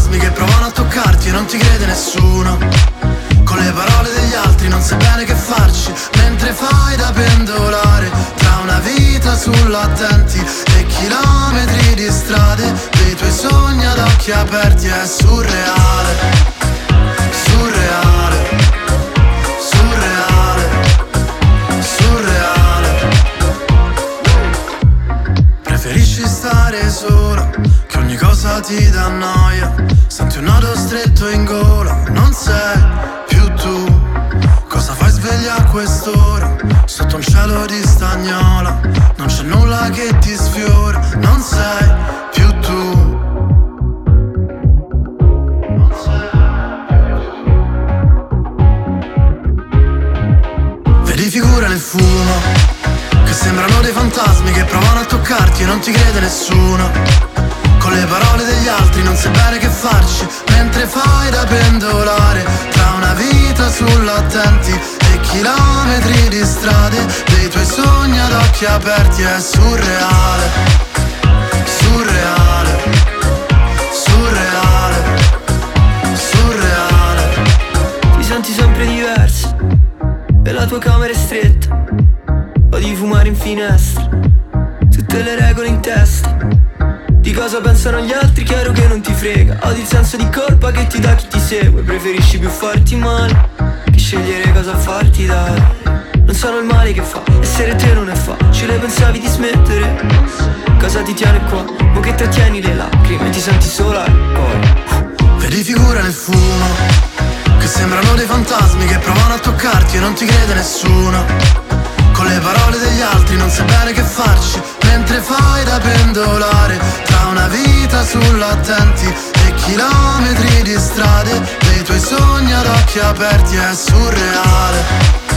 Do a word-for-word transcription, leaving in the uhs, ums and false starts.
fantasmi che provano a toccarti e non ti crede nessuno. Con le parole degli altri non sai bene che farci, mentre fai da pendolare tra una vita sull'attenti e chilometri di strade. Dei tuoi sogni ad occhi aperti è surreale, surreale, surreale, surreale. Preferisci stare solo, che ogni cosa ti dà noia. Senti un nodo stretto in gola, non sei più tu. Cosa fai sveglia a quest'ora, sotto un cielo di stagnola? Non c'è nulla che ti sfiora, non sei più tu. Non sei più tu. Vedi figure nel fumo, che sembrano dei fantasmi che provano a toccarti e non ti crede nessuno. Con le parole degli altri non sai bene che farci, mentre fai da pendolare tra una vita sull'attenti e chilometri di strade. Dei tuoi sogni ad occhi aperti è surreale, surreale, surreale, surreale. Ti senti sempre diverso e la tua camera è stretta, odi fumare in finestra, tutte le regole in testa. Di cosa pensano gli altri, chiaro che non ti frega. Odi il senso di colpa che ti dà chi ti segue. Preferisci più farti male che scegliere cosa farti dare. Non sono il male che fa, essere te non è facile. Pensavi di smettere? Cosa ti tiene qua? Mo che trattieni le lacrime e ti senti sola poi. Vedi figure nel fumo, che sembrano dei fantasmi che provano a toccarti e non ti crede nessuno. Con le parole degli altri non sai bene che farci, mentre fai da pendolare tra una vita sull'attenti e chilometri di strade. Dei tuoi sogni ad occhi aperti è surreale,